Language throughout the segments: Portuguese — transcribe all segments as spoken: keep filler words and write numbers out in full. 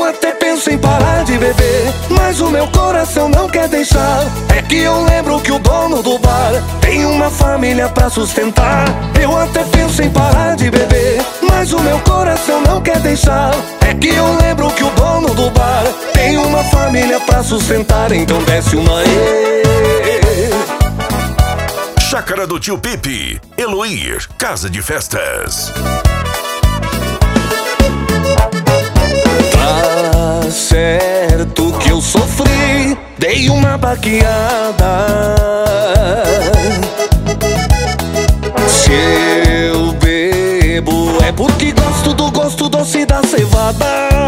Eu até penso em parar de beber, mas o meu coração não quer deixar. É que eu lembro que o dono do bar tem uma família pra sustentar. Eu até penso em parar de beber, mas o meu coração não quer deixar. É que eu lembro que o dono do bar tem uma família pra sustentar. Então desce uma e... Chácara do Tio Pipe, Eloir, Casa de Festas. Tá certo que eu sofri, dei uma baqueada. Se eu bebo é porque gosto do gosto doce da cevada.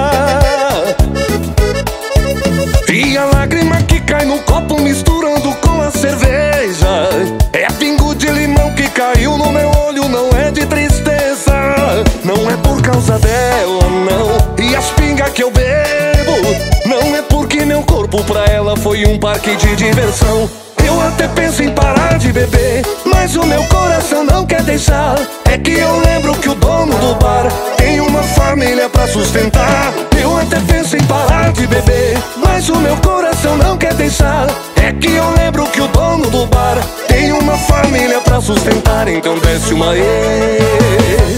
E a lágrima que cai no copo misturando com a cerveja é pingo de limão que caiu no meu olho, não é de tristeza. Não é por causa dela, não. E as pingas que eu bebo não é porque meu corpo pra ela foi um parque de diversão. Eu até penso em parar de beber, mas o meu coração não quer deixar. É que eu lembro que o dono do bar tem uma família pra sustentar. Eu até penso em parar de beber, mas o meu coração não quer deixar. É que eu lembro que o dono do bar tem uma família pra sustentar. Então desce uma e...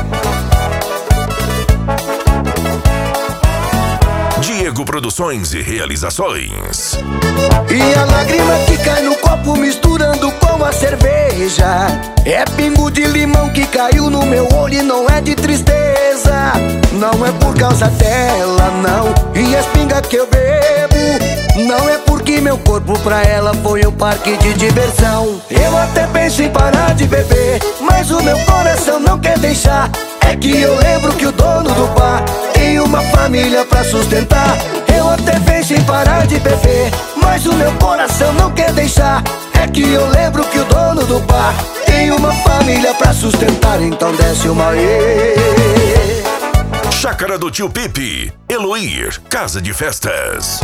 Diego Produções e Realizações. E a lágrima que cai no copo misturando com a cerveja é pingo de limão que caiu no meu olho e não é de tristeza. Não é por causa dela, não. E as pingas que eu bebo não é porque meu corpo pra ela foi um parque de diversão. Eu até penso em parar de beber, mas o meu coração não quer deixar. É que eu lembro que o dono do bar tem uma família pra sustentar. Eu até penso em parar de beber, mas o meu coração não quer deixar. É que eu lembro que o dono do bar tem uma família pra sustentar. Então desce uma e... Chácara do Tio Pipe, Eloir, Casa de Festas.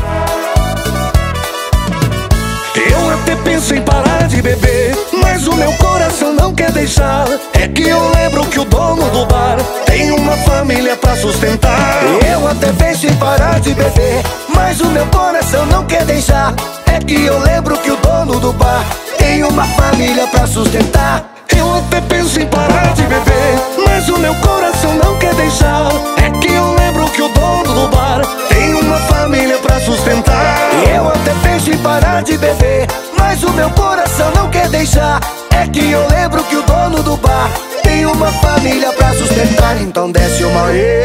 Eu até penso em parar de beber, mas o meu coração não quer deixar. É que eu lembro que o dono do bar tem uma família pra sustentar. Eu até penso em parar de beber, mas o meu coração não quer deixar. É que eu lembro que o dono do bar tem uma família pra sustentar. Eu até penso em parar de beber, mas o meu coração não quer deixar. É que eu lembro que o dono do bar tem uma família pra sustentar. Eu até penso em parar de beber, mas o meu coração não quer deixar. É que eu lembro que o dono do bar tem uma família pra sustentar. Então desce uma e...